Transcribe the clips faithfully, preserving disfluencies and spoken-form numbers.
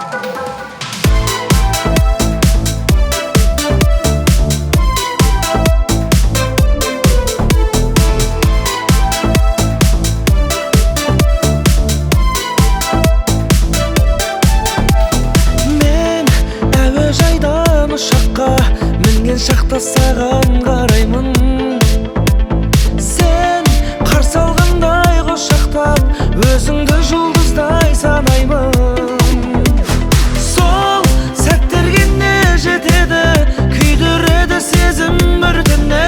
Мінген шақта саған қараймын, сен қарсы алғандай қошақтап, өзіңді жұлдыздай санаймын. Сол сәттерге не жетеді, күйдіреді сезім бірдеңе.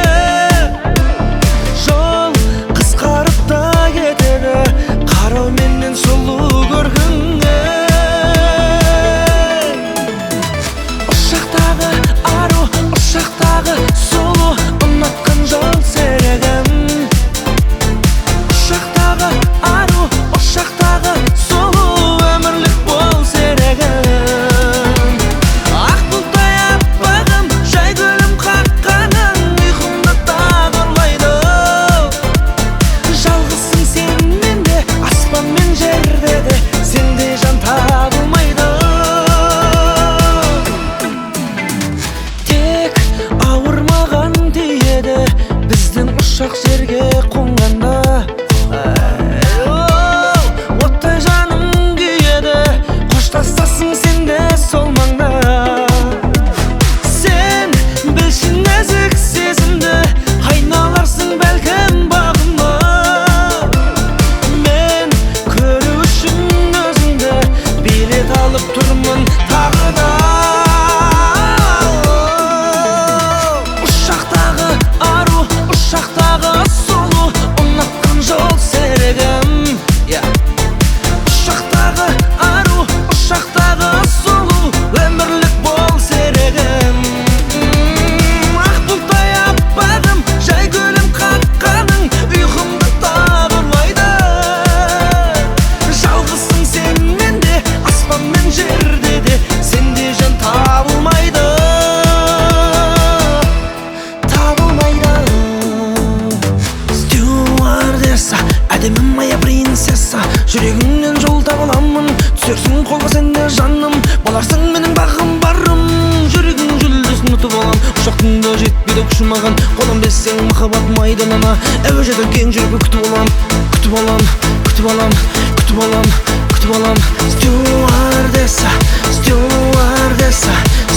Жол қысқарып та кетеді, қарау менен сұлу көргіңе. Ұшақтағы ару, ұшақтағы сұлу, ұнатқан жол серігім. Ұшақтағы ару, ұшақтағы сұлу, өмірлік бол серігім. Ақ бұлттай аппағым, жай гүлім қаққаның, ұйқымды тағы ұрлайды. Жалғызсың сен менде, аспан мен жерде де, сенде жан табылмайды. Біздің ұшақ жерге қонғанда, оттай жаным күйеді, қоштасасың сен де сол маңда. Сен білшін нәзік сезімді, айналарсың бәлкім бағыма. Мен көру үшін өзіңді, билет алып тұрмын тағы да. Ұшақтағы сұлу, ұнатқан жол серігім. Ұшақтағы ару, ұшақтағы сұлу, өмірлік бол серігім. Ақ бұлттай аппағым, жай гүлім қаққаның, ұйқымды тағы ұрлайды. Жалғызсың сен менде, аспан мен жерде де, сенде жан табылмайды. Әдемі моя принцесса, жүрегіңнен жол табыламын, түсерсің қолға сенде жаным, боларсың менің бағым барым. Жүрегің жүлдесін ұтып алам, ұшақтың да жетпейді күші маған, қолым бессең махаббат майданына. Әуежайда кең жүріп күтіп алам, күтіп алам, күтіп алам, күтіп алам, күтіп алам. Стюардесса, стюардесса,